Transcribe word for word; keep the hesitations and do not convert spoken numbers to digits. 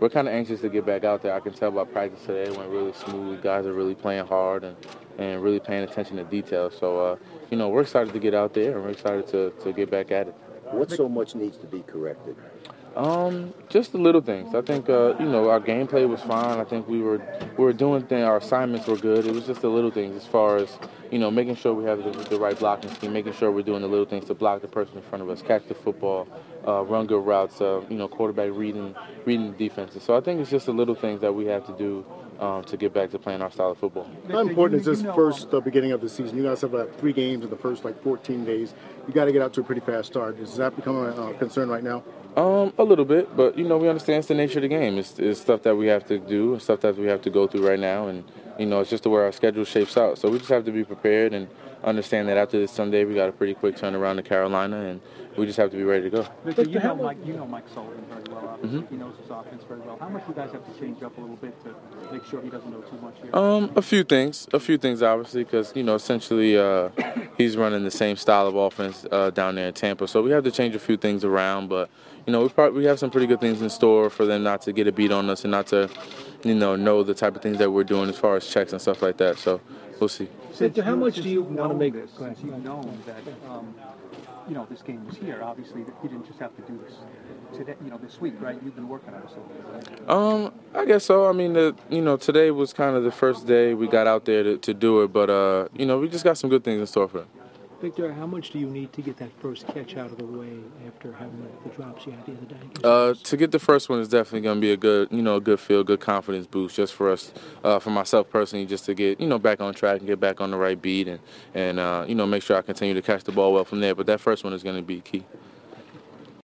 we're kind of anxious to get back out there. I can tell by practice today it went really smooth. Guys are really playing hard and, and really paying attention to details. So, uh, you know, we're excited to get out there and we're excited to, to get back at it. What so much needs to be corrected? Um, just the little things. I think uh, you know, our gameplay was fine. I think we were we were doing things. Our assignments were good. It was just the little things as far as, you know, making sure we have the, the right blocking scheme, making sure we're doing the little things to block the person in front of us, catch the football, uh, run good routes. Uh, you know, quarterback reading reading the defenses. So I think it's just the little things that we have to do um, to get back to playing our style of football. How important is this first uh, beginning of the season? You guys have about three games in the first like fourteen days. You got to get out to a pretty fast start. Does that become a uh, concern right now? Um, a little bit, but you know, we understand it's the nature of the game. It's, it's stuff that we have to do, stuff that we have to go through right now, and you know, it's just the way our schedule shapes out. So we just have to be prepared and understand that after this Sunday, we got a pretty quick turnaround to Carolina, and we just have to be ready to go. Victor, you know Mike, you know Mike Sullivan very well. Obviously, mm-hmm. He knows his offense very well. How much do you guys have to change up a little bit to make sure he doesn't know too much here? Um, a few things, a few things, obviously, because you know, essentially, uh, he's running the same style of offense uh, down there in Tampa. So we have to change a few things around, but you know, we probably we have some pretty good things in store for them not to get a beat on us and not to, you know, know the type of things that we're doing as far as checks and stuff like that. So we'll see. Victor, how much do you want to make this? Since you've known that, um, you know, this game was here. Obviously, you didn't just have to do this today, you know, this week, right? You've been working on it so right? Um, I guess so. I mean, the, you know, today was kind of the first day we got out there to, to do it, but uh, you know, we just got some good things in store for it. Victor, how much do you need to get that first catch out of the way after having the, the drops you had the other day? Uh, to get the first one is definitely going to be a good, you know, a good feel, good confidence boost just for us, uh, for myself personally, just to get, you know, back on track and get back on the right beat and, and uh, you know, make sure I continue to catch the ball well from there. But that first one is going to be key.